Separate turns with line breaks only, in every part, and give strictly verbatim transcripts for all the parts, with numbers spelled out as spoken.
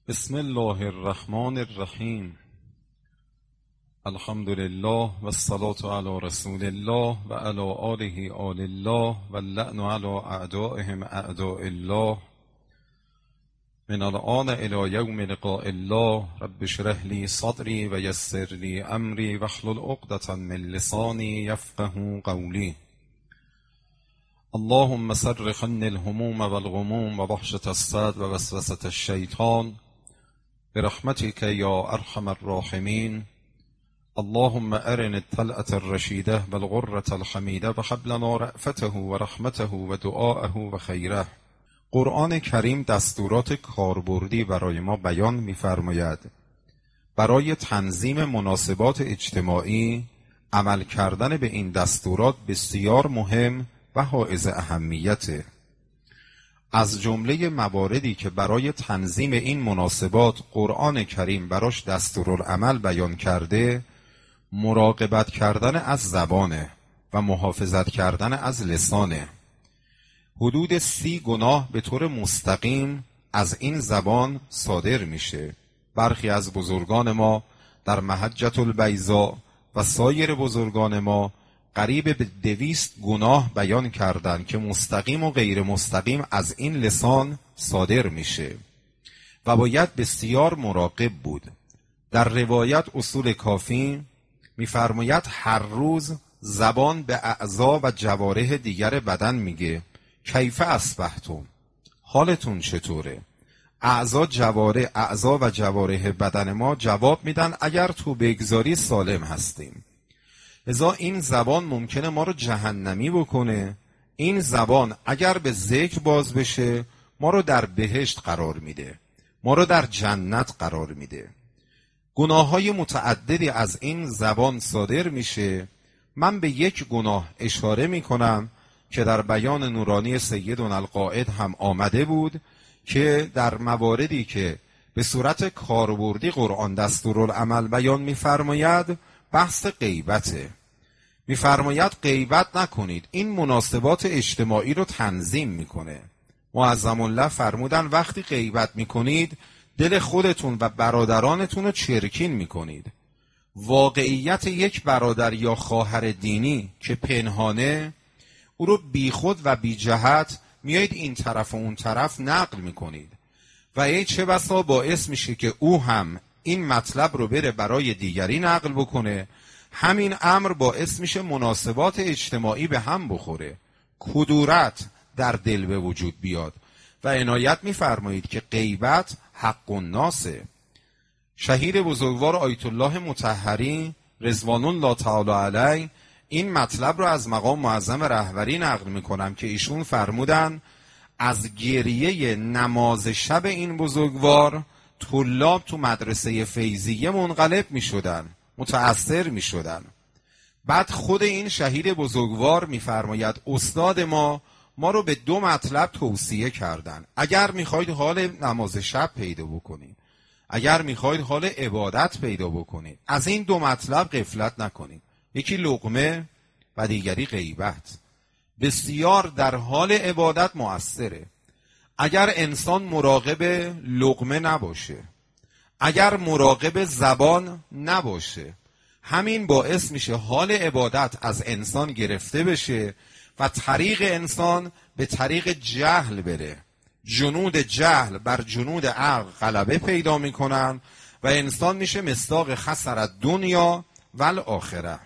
بسم الله الرحمن الرحیم. الحمد لله و الصلاة علی رسول الله و علی آله آل الله و اللعن علی اعدائهم اعداء الله من الآن الی یوم لقاء الله. رب اشرح لی صدری و یسر لی امری واحلل عقدة من لسانی یفقهوا قولی. اللهم صرف عني الهموم والغموم و وحشة الصدر و وسوسة الشیطان برحمتك یا ارحم الراحمین. اللهم ارنا الطلعة الرشیده و الغرة الحمیده و هب لنا رأفته و رحمته و دعاءه و خیره. قرآن کریم دستورات کاربردی برای ما بیان می‌فرماید. برای تنظیم مناسبات اجتماعی عمل کردن به این دستورات بسیار مهم و حائز اهمیته. از جمله مواردی که برای تنظیم این مناسبات قرآن کریم براش دستورالعمل بیان کرده، مراقبت کردن از زبانه و محافظت کردن از لسانه. حدود سی گناه به طور مستقیم از این زبان صادر میشه. برخی از بزرگان ما در محجة البیضاء و سایر بزرگان ما قریب به دویست گناه بیان کردند که مستقیم و غیر مستقیم از این لسان صادر میشه و باید بسیار مراقب بود. در روایت اصول کافی میفرماید هر روز زبان به اعضا و جوارح دیگر بدن میگه کیف اصبحتم، حالتون چطوره؟ اعضا جوارح اعضا و جوارح بدن ما جواب میدن اگر تو بگذاری سالم هستیم. لذا این زبان ممکنه ما رو جهنمی بکنه. این زبان اگر به ذکر باز بشه ما رو در بهشت قرار میده، ما رو در جنت قرار میده. گناههای متعددی از این زبان صادر میشه. من به یک گناه اشاره میکنم که در بیان نورانی سیدنا القائد هم آمده بود که در مواردی که به صورت کاربردی قرآن دستورالعمل بیان میفرماید بحث غیبته. میفرماید غیبت نکنید، این مناسبات اجتماعی رو تنظیم میکنه. معظم الله فرمودن وقتی غیبت میکنید دل خودتون و برادرانتون رو چرکین میکنید. واقعیت یک برادر یا خواهر دینی که پنهانه، او رو بی خود و بی جهت میایید این طرف و اون طرف نقل میکنید و این چه بسا باعث میشه که او هم این مطلب رو بره برای دیگری نقل بکنه. همین امر باعث میشه مناسبات اجتماعی به هم بخوره، کدورت در دل به وجود بیاد و عنایت میفرمایید که غیبت حق الناسه. شهید بزرگوار آیت الله مطهری رضوان الله تعالی علیه این مطلب رو از مقام معظم رهبری نقل میکنم که ایشون فرمودن از گریه نماز شب این بزرگوار طلاب تو مدرسه فیضیه منقلب می شدن، متأثر می شدن. بعد خود این شهید بزرگوار می فرماید استاد ما ما رو به دو مطلب توصیه کردن. اگر می خواید حال نماز شب پیدا بکنید، اگر می خواید حال عبادت پیدا بکنید، از این دو مطلب غفلت نکنید. یکی لقمه و دیگری غیبت. بسیار در حال عبادت مؤثره. اگر انسان مراقب لقمه نباشه، اگر مراقب زبان نباشه، همین باعث میشه حال عبادت از انسان گرفته بشه و طریق انسان به طریق جهل بره. جنود جهل بر جنود عقل غلبه پیدا میکنن و انسان میشه مصداق خسر دنیا و الاخره.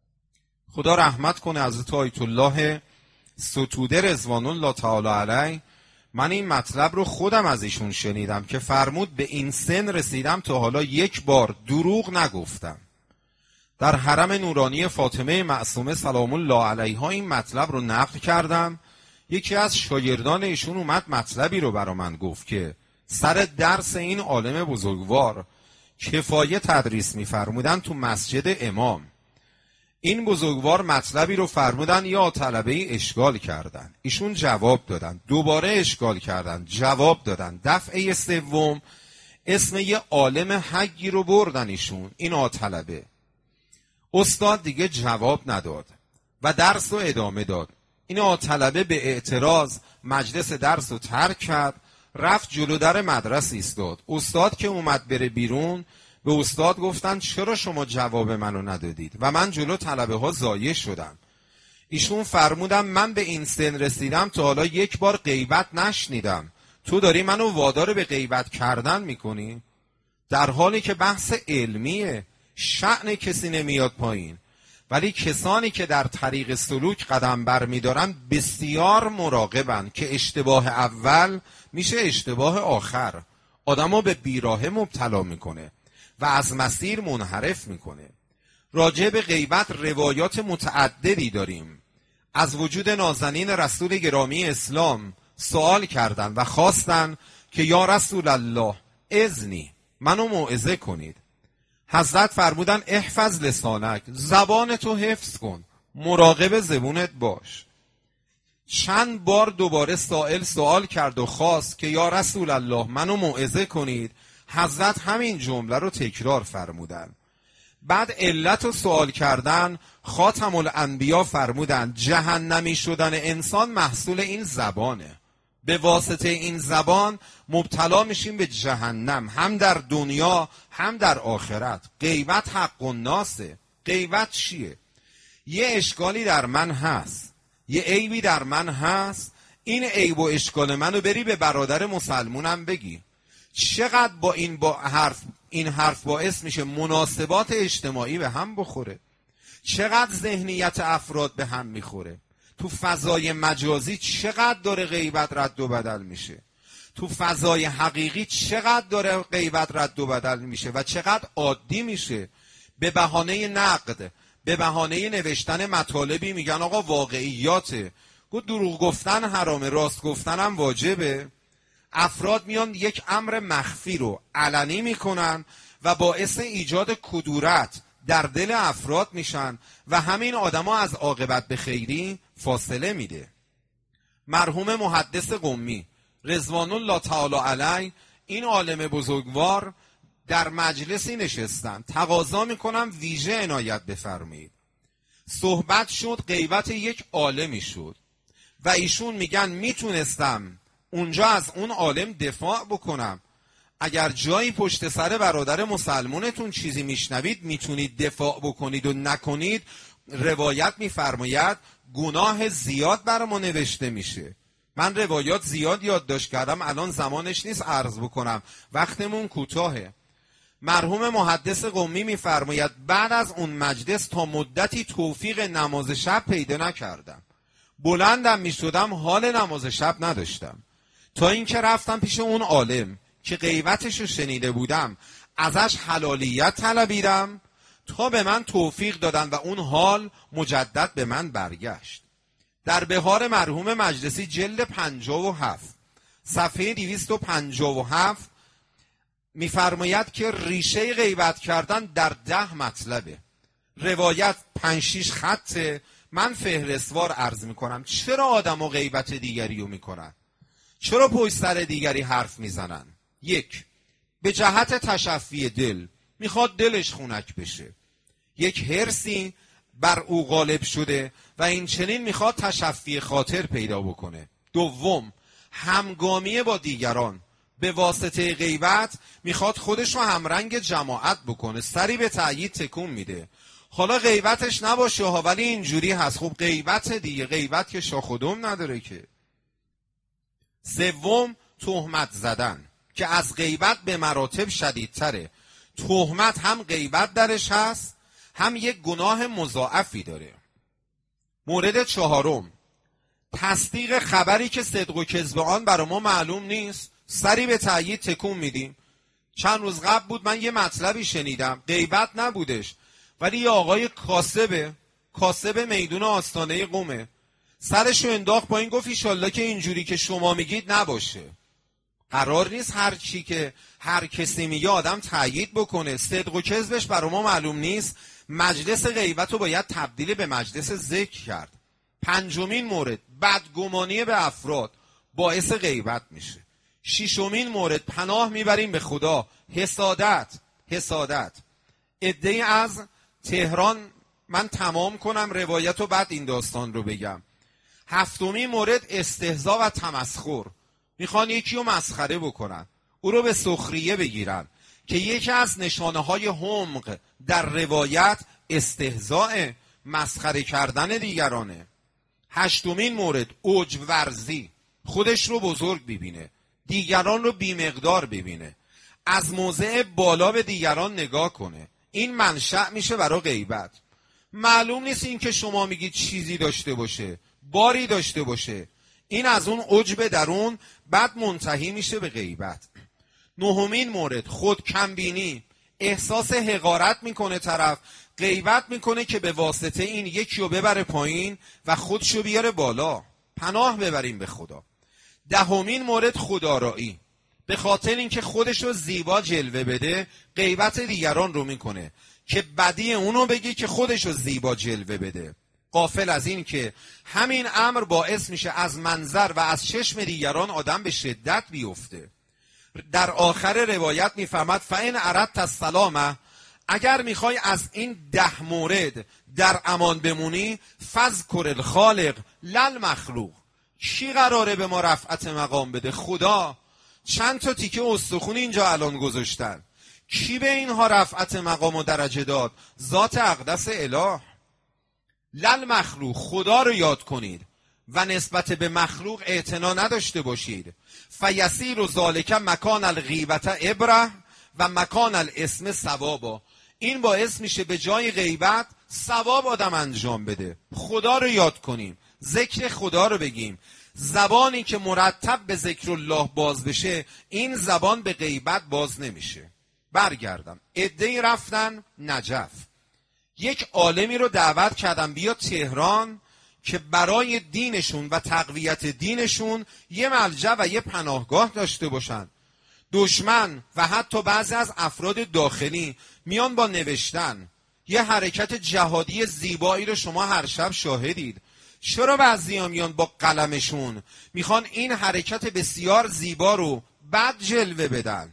خدا رحمت کنه حضرت آیت الله ستوده رضوان الله تعالی علیه. من این مطلب رو خودم از ایشون شنیدم که فرمود به این سن رسیدم تا حالا یک بار دروغ نگفتم. در حرم نورانی فاطمه معصومه سلام الله علیها این مطلب رو نقل کردم. یکی از شاگردان ایشون اومد مطلبی رو برا من گفت که سر درس این عالم بزرگوار کفایه تدریس می‌فرمودن تو مسجد امام. این بزرگوار مطلبی رو فرمودن، یا طلبه اشکال کردن، ایشون جواب دادن، دوباره اشکال کردن، جواب دادن، دفعه سوم اسم یه عالم حقی رو بردن ایشون، این آطلبه. استاد دیگه جواب نداد و درس رو ادامه داد. این آطلبه به اعتراض مجلس درس رو ترک کرد، رفت جلو در مدرسه ایستاد. استاد که اومد بره بیرون به استاد گفتن چرا شما جواب منو ندادید و من جلو طلبه ها ضایع شدم. ایشون فرمودم من به این سن رسیدم تا حالا یک بار غیبت نشنیدم، تو داری منو وادار به غیبت کردن میکنی؟ در حالی که بحث علمیه، شأن کسی نمیاد پایین، ولی کسانی که در طریق سلوک قدم بر میدارن بسیار مراقبن که اشتباه اول میشه اشتباه آخر، آدمو به بیراهه مبتلا میکنه و از مسیر منحرف میکنه. راجع به غیبت روایات متعددی داریم. از وجود نازنین رسول گرامی اسلام سوال کردن و خواستن که یا رسول الله اذنی، منو موعظه کنید. حضرت فرمودن احفظ لسانک، زبان تو حفظ کن، مراقب زبونت باش. چند بار دوباره سائل سوال کرد و خواست که یا رسول الله منو موعظه کنید. حضرت همین جمله رو تکرار فرمودن. بعد علت رو سوال کردن، خاتم الانبیا فرمودن جهنمی شدن انسان محصول این زبانه، به واسطه این زبان مبتلا میشیم به جهنم، هم در دنیا هم در آخرت. غیبت حق الناسه. غیبت چیه؟ یه اشکالی در من هست، یه عیبی در من هست، این عیب و اشکال منو بری به برادر مسلمونم بگی. چقدر با این با حرف این حرف باعث میشه مناسبات اجتماعی به هم بخوره، چقدر ذهنیت افراد به هم میخوره. تو فضای مجازی چقدر داره غیبت رد و بدل میشه، تو فضای حقیقی چقدر داره غیبت رد و بدل میشه و چقدر عادی میشه. به بهانه نقد، به بهانه نوشتن مطالبی میگن آقا واقعیاته، گفت دروغ گفتن حرامه، راست گفتن هم واجبه. افراد میان یک امر مخفی رو علنی میکنن و باعث ایجاد کدورت در دل افراد میشن و همین آدما از عاقبت به خیری فاصله میده. مرحوم محدث قمی رضوان الله تعالی علیه، این عالم بزرگوار در مجلسی نشستن، تقاضا میکنم ویژه عنایت بفرمایید. صحبت شد غیبت یک عالمی شد و ایشون میگن میتونستم اونجا از اون عالم دفاع بکنم. اگر جایی پشت سر برادر مسلمونتون چیزی میشنوید میتونید دفاع بکنید و نکنید، روایت میفرماید گناه زیاد بر ما نوشته میشه. من روایات زیاد یادداشت کردم، الان زمانش نیست عرض بکنم، وقتمون کوتاهه. مرحوم محدث قمی میفرماید بعد از اون مجلس تا مدتی توفیق نماز شب پیدا نکردم، بلندم میشدم حال نماز شب نداشتم، تا اینکه رفتم پیش اون عالم که غیبتش رو شنیده بودم، ازش حلالیت طلبیدم تا به من توفیق دادن و اون حال مجدد به من برگشت. در بهار مرحوم مجلسی جلد پنجاه و هفت صفحه دویست و پنجاه و هفت میفرماید که ریشه غیبت کردن در ده مطلبه. روایت پنج شیش خطه، من فهرستوار عرض میکنم. چرا آدم و غیبت دیگری رو میکنن؟ چرا پشت سر دیگری حرف میزنن؟ یک، به جهت تشفی دل، میخواد دلش خنک بشه، یک حرصی بر او غالب شده و این چنین میخواد تشفی خاطر پیدا بکنه. دوم، همگامی با دیگران، به واسطه غیبت میخواد خودش رو همرنگ جماعت بکنه، سری به تأیید تکون میده. حالا غیبتش نباشه ها، ولی اینجوری هست. خب غیبت دیگه، غیبت که شاخ و دم نداره که. سوم، تهمت زدن که از غیبت به مراتب شدیدتره. تهمت هم غیبت درش هست، هم یک گناه مضاعفی داره. مورد چهارم، تصدیق خبری که صدق و کذب آن برای ما معلوم نیست، سری به تأیید تکون میدیم. چند روز قبل بود من یه مطلبی شنیدم، غیبت نبودش، ولی یه آقای کاسبه کاسب میدون آستانه قمه، سرشو انداخت با این، گفت ایشالله که اینجوری که شما میگید نباشه. قرار نیست هر چی که هر کسی میگه آدم تأیید بکنه. صدق و کذبش برای ما معلوم نیست، مجلس غیبت رو باید تبدیل به مجلس ذکر کرد. پنجمین مورد، بدگمانی به افراد باعث غیبت میشه. ششمین مورد، پناه میبریم به خدا، حسادت حسادت عده‌ای از تهران، من تمام کنم روایت و بعد این داستان رو بگم. هفتمین مورد، استهزا و تمسخر. میخوان یکی رو مسخره بکنن، او رو به سخریه بگیرن که یکی از نشانه های حمق در روایت استهزاء، مسخره کردن دیگرانه. هشتمین مورد، عجب ورزی، خودش رو بزرگ ببینه، دیگران رو بیمقدار ببینه، از موضع بالا به دیگران نگاه کنه. این منشأ میشه برای غیبت. معلوم نیست این که شما میگید چیزی داشته باشه، باری داشته باشه. این از اون عجب درون بعد منتهی میشه به غیبت. نهمین مورد، خود کمبینی، احساس حقارت میکنه طرف، غیبت میکنه که به واسطه این یکی رو ببره پایین و خودشو بیاره بالا. پناه ببریم به خدا. دهمین مورد، خودآرایی، به خاطر اینکه خودشو زیبا جلوه بده غیبت دیگران رو میکنه که بدی اونو بگی که خودشو زیبا جلوه بده، غافل از این که همین امر باعث میشه از منظر و از چشم دیگران آدم به شدت بیفته. در آخر روایت میفهمد فإن اردت السلامه، اگر میخوای از این ده مورد در امان بمونی، فاذکر الخالق لل مخلوق. کی قراره به ما رفعت مقام بده؟ خدا. چند تا تیکه استخون اینجا الان گذاشتن، کی به اینها رفعت مقام و درجه داد؟ ذات اقدس اله. لل مخلوق، خدا رو یاد کنید و نسبت به مخلوق اعتنا نداشته باشید. فیسیر ذالک مکان الغیبت عبره و مکان الاسم ثوابا. این باعث میشه به جای غیبت ثواب آدم انجام بده. خدا رو یاد کنیم، ذکر خدا رو بگیم. زبانی که مرتب به ذکر الله باز بشه، این زبان به غیبت باز نمیشه. برگردم، عده‌ای رفتن نجف، یک عالمی رو دعوت کردن بیا تهران که برای دینشون و تقویت دینشون یه ملجأ و یه پناهگاه داشته باشن. دشمن و حتی بعضی از افراد داخلی میان با نوشتن، یه حرکت جهادی زیبایی رو شما هر شب شاهدید. چرا بعضیا میان با قلمشون میخوان این حرکت بسیار زیبا رو بد جلوه بدن؟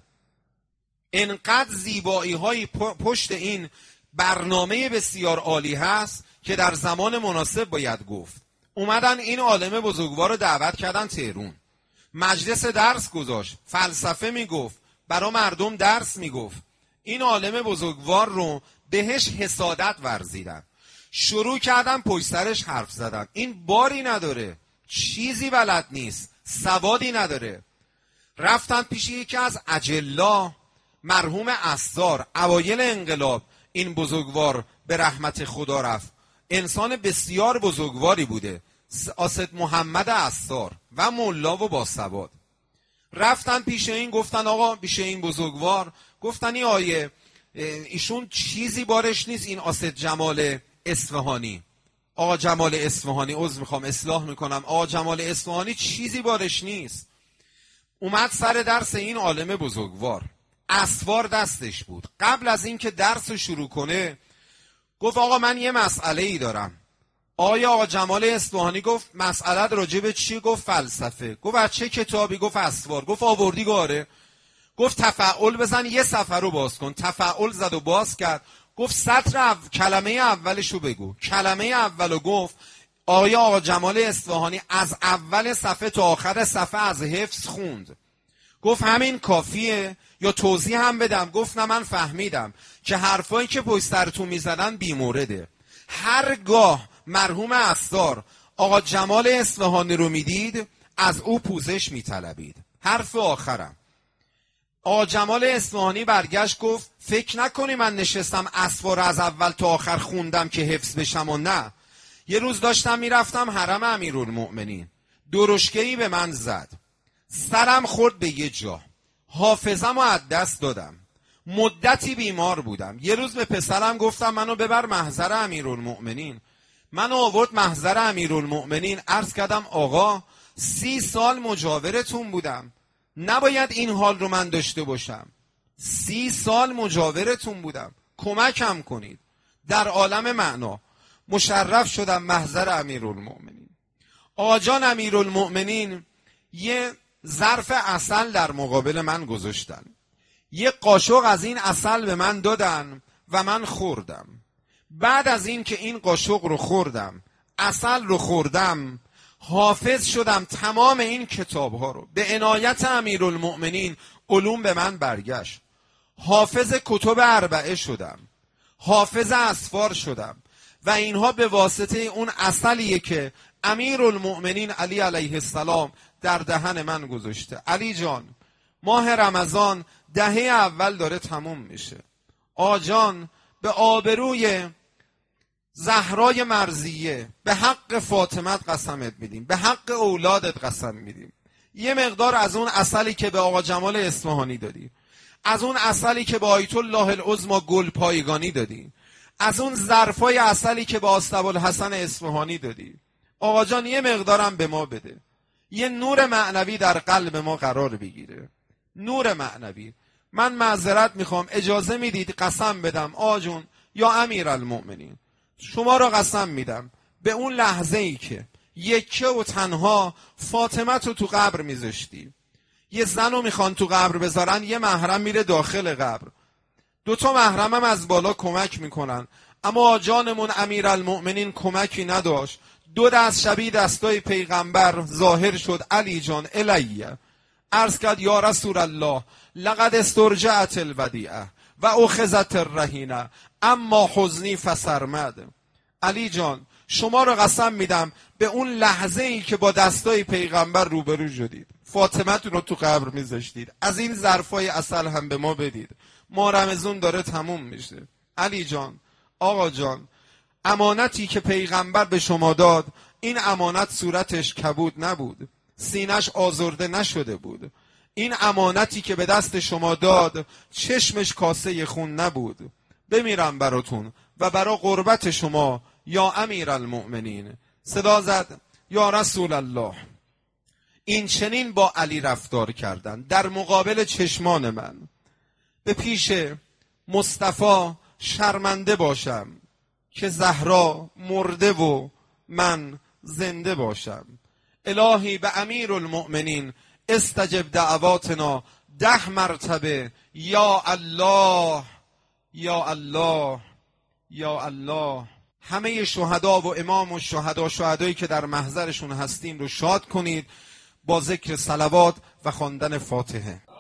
انقدر زیبایی های پشت این برنامه بسیار عالی هست که در زمان مناسب باید گفت. اومدن این عالم بزرگوار رو دعوت کردن تهرون، مجلس درس گذاشت، فلسفه میگفت، برای مردم درس میگفت. این عالم بزرگوار رو بهش حسادت ورزیدن، شروع کردن پشت سرش حرف زدن. این باری نداره، چیزی بلد نیست، سوادی نداره. رفتن پیش یکی از اجلا، مرحوم عصار. اوایل انقلاب این بزرگوار به رحمت خدا رفت، انسان بسیار بزرگواری بوده، اسد محمد عصار و ملا و باسواد. رفتن پیش این، گفتن آقا پیش این بزرگوار، گفتن این آیه ایشون چیزی بارش نیست، این اسد جمال اصفهانی، آقا جمال اصفهانی، عذر میخوام اصلاح میکنم، آقا جمال اصفهانی چیزی بارش نیست. اومد سر درس این عالم بزرگوار، اسوار دستش بود. قبل از این که درس رو شروع کنه گفت آقا من یه مسئله ای دارم. آیا آقا جمال اصفهانی گفت مسئله راجع به چی؟ گفت فلسفه. گفت از چه کتابی؟ گفت اسوار. گفت آوردی؟ گاره. گفت تفعل بزن یه صفحه رو باز کن. تفعل زد و باز کرد. گفت سطر او... کلمه اولشو بگو. کلمه اولو گفت آیا آقا جمال اصفهانی از اول صفحه تا آخر صفحه از حفظ خوند. گفت همین کافیه یا توضیح هم بدم؟ گفت نه من فهمیدم که حرفایی که پشت سرتون میزدن بی مورده. هرگاه مرحوم عصار آقا جمال اصفهانی رو میدید از او پوزش میطلبید. حرف آخرم. آقا جمال اصفهانی برگشت گفت فکر نکنی من نشستم اسوار از اول تا آخر خوندم که حفظ بشم و نه. یه روز داشتم میرفتم حرم امیرالمؤمنین، درشکه‌ای به من زد، سرم خورد به یه جا، حافظم رو از دست دادم، مدتی بیمار بودم. یه روز به پسرم گفتم منو ببر محضر امیرالمؤمنین. منو آورد محضر امیرالمؤمنین، عرض کردم آقا سی سال مجاورتون بودم، نباید این حال رو من داشته باشم. سی سال مجاورتون بودم، کمکم کنید. در عالم معنا مشرف شدم محضر امیرالمؤمنین. آقا جان امیرالمؤمنین یه ظرف عسل در مقابل من گذاشتن، یه قاشق از این عسل به من دادن و من خوردم. بعد از این که این قاشق رو خوردم، عسل رو خوردم، حافظ شدم تمام این کتاب ها رو. به عنایت امیرالمؤمنین علوم به من برگشت. حافظ کتب اربعه شدم، حافظ اسفار شدم و اینها به واسطه اون عسلیه که امیرالمؤمنین علی علیه السلام در دهن من گذاشته. علی جان، ماه رمضان دهه اول داره تموم میشه. آجان به آبروی زهرای مرضیه، به حق فاطمت قسمت میدیم، به حق اولادت قسم میدیم. یه مقدار از اون عسلی که به آقا جمال اصفهانی دادی، از اون عسلی که به آیت الله العظمی گل پایگانی دادی، از اون ظرفای عسلی که به آستابالحسن اصفهانی دادی، آقا جان یه مقدارم به ما بده. یه نور معنوی در قلب ما قرار بگیره. نور معنوی. من معذرت میخوام، اجازه میدید قسم بدم آقا جون یا امیرالمؤمنین، شما را قسم میدم به اون لحظه ای که یکه و تنها فاطمت رو تو قبر میذاشتی. یه زن رو میخوان تو قبر بذارن، یه محرم میره داخل قبر، دوتا محرم هم از بالا کمک میکنن، اما جانمون امیرالمؤمنین کمکی نداشت. دو دست شبیه دستای پیغمبر ظاهر شد. علی جان الیه عرض کرد یا رسول الله لقد استرجعت الودیعه و اخذت الرهینه اما حزنی فسرمد. علی جان شما رو قسم میدم به اون لحظه ای که با دستای پیغمبر روبرو شدید، فاطمتون رو تو قبر میذاشتید، از این ظرفای عسل هم به ما بدید. ما رمضان داره تموم میشه. علی جان، آقا جان، امانتی که پیغمبر به شما داد، این امانت صورتش کبود نبود، سینش آزرده نشده بود. این امانتی که به دست شما داد چشمش کاسه خون نبود. بمیرم براتون و برا قربت شما یا امیرالمؤمنین. صدا زد یا رسول الله. این چنین با علی رفتار کردن در مقابل چشمان من. به پیش مصطفی شرمنده باشم که زهرا مرده و من زنده باشم. الهی به امیرالمؤمنین استجب دعواتنا ده مرتبه یا الله یا الله یا الله. همه شهدا و امام و شهدا شهدایی که در محضرشون هستیم رو شاد کنید با ذکر صلوات و خواندن فاتحه.